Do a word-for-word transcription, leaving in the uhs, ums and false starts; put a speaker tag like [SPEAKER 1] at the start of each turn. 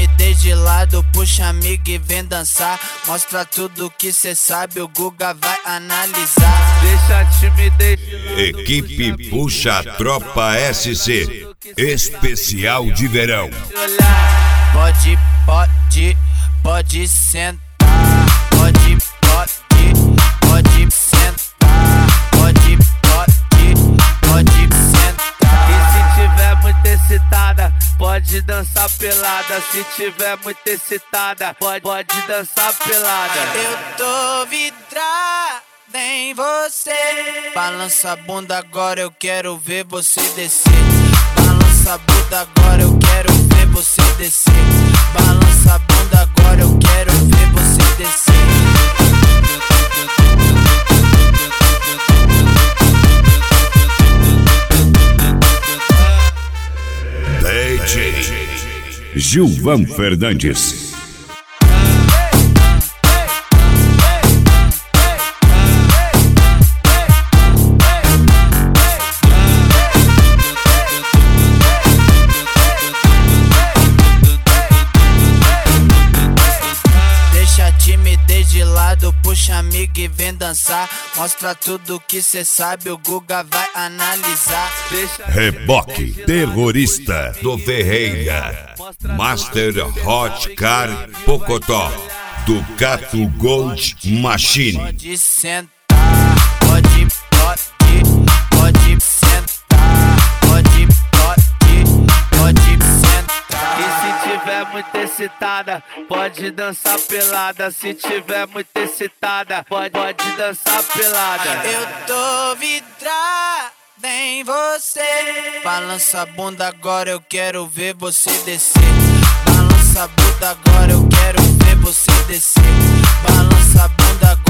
[SPEAKER 1] timidez de lado, puxa amigo e vem dançar. Mostra tudo que cê sabe, o Guga vai analisar.
[SPEAKER 2] Deixa a timidez de lado.
[SPEAKER 3] Equipe Puxa a Tropa S C, especial de verão.
[SPEAKER 1] Pode, pode, pode sentar. Pode, pode, pode sentar. Pode, pode, pode sentar.
[SPEAKER 2] E se tiver muito excitada, pode dançar pelada. Se tiver muito excitada, pode, pode dançar pelada.
[SPEAKER 1] Eu tô vidrada em você. Balança a bunda agora, eu quero ver você descer. Balança a bunda agora, eu quero ver você descer. Balança a bunda agora, eu quero ver você descer.
[SPEAKER 3] D J Gilvan Fernandes.
[SPEAKER 1] Deixa a timidez de lado, puxa amigo e vem dançar. Mostra tudo que cê sabe, o Guga vai analisar.
[SPEAKER 3] Reboque terrorista do Ferreira, Master Hot Car Pocotó, Ducato Gold Machine.
[SPEAKER 1] Pode sentar, pode, pode, pode sentar. Pode, pode, pode sentar.
[SPEAKER 2] E se tiver muito excitada, pode dançar pelada. Se tiver muito excitada, pode, pode dançar pelada.
[SPEAKER 1] Eu tô vidrada em você. Balança a bunda agora, eu quero ver você descer. Balança a bunda agora, eu quero ver você descer. Balança a bunda agora.